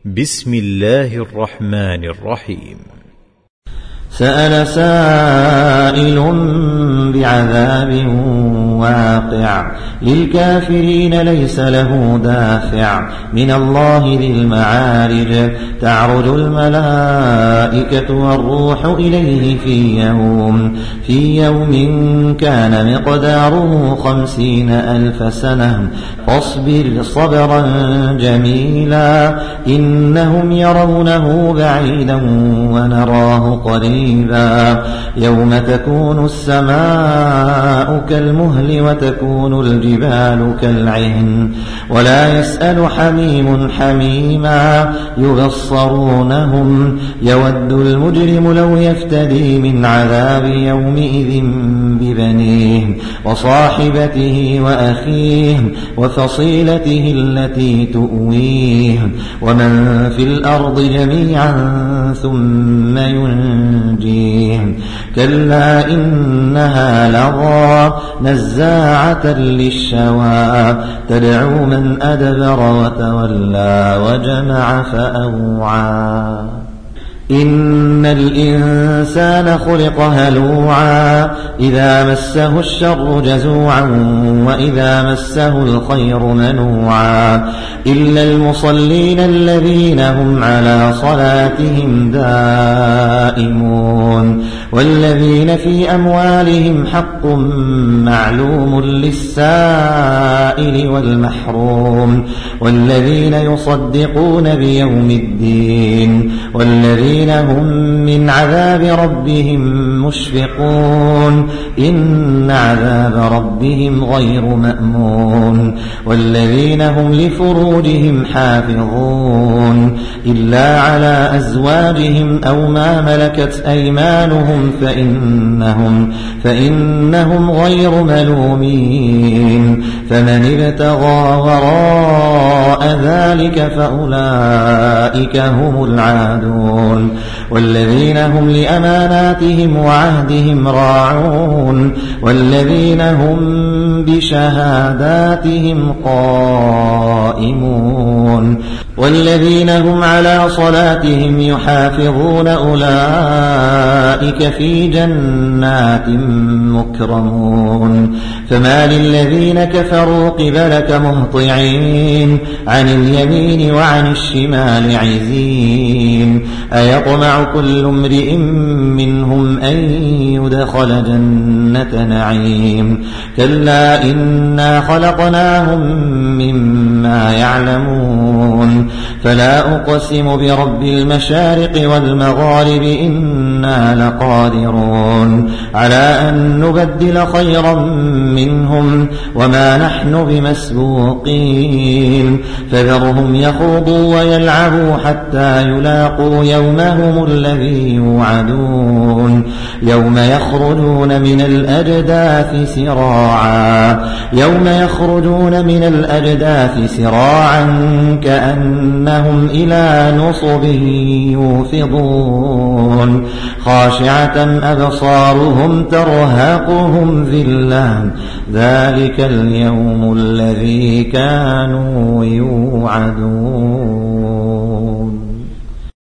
بسم الله الرحمن الرحيم. سأل سائل بعذاب واقع للكافرين ليس له دافع من الله ذي المعارج تعرج الملائكة والروح إليه في يوم كان مقداره 50,000 سنة فاصبر صبرا جميلا إنهم يرونه بعيدا ونراه قريبا يوم تكون السماء كالمهل وتكون الجبال كالعهن ولا يسأل حميم حميما يبصرونهم يود المجرم لو يفتدي من عذاب يومئذ ببنيه وصاحبته وأخيه وفصيلته التي تؤويه ومن في الأرض جميعا ثم ينجيه كلا إنها لظى نزاعة للشوى تدعو من أدبر وتولى وجمع فأوعى إن الإنسان خلق هلوعا إذا مسه الشر جزوعا وإذا مسه الخير منوعا إلا المصلين الذين هم على صلاتهم دائمون والذين في أموالهم حق معلوم للسائل والمحروم والذين يصدقون بيوم الدين والذين هم من عذاب ربهم مشفقون إن عذاب ربهم غير مأمون والذين هم لفروجهم حافظون إلا على أزواجهم أو ما ملكت أيمانهم فإنهم غير ملومين فمن ابتغى وراء ذلك فأولئك هم العادون والذين هم لأماناتهم وعهدهم راعون والذين هم بشهاداتهم قائمون والذين هم على صلاتهم يحافظون أولئك في جنات مكرمون فما للذين كفروا قبلك مهطعين عن اليمين وعن الشمال عزين أيطمع كل امرئ منهم أن يدخل جنة نعيم كلا إنا خلقناهم مما يعلمون فلا أقسم برب المشارق والمغارب إنا لقادرون على أن نبدل خيرا منهم وما نحن بمسبوقين فذرهم يخوضوا ويلعبوا حتى يلاقوا يومهم الذي يوعدون يوم يخرجون من الأجداث سراعا كأنهم إلى نصب يوفضون خاشعة أبصارهم ترهقهم ذلة ذلك اليوم الذي كانوا يوعدون.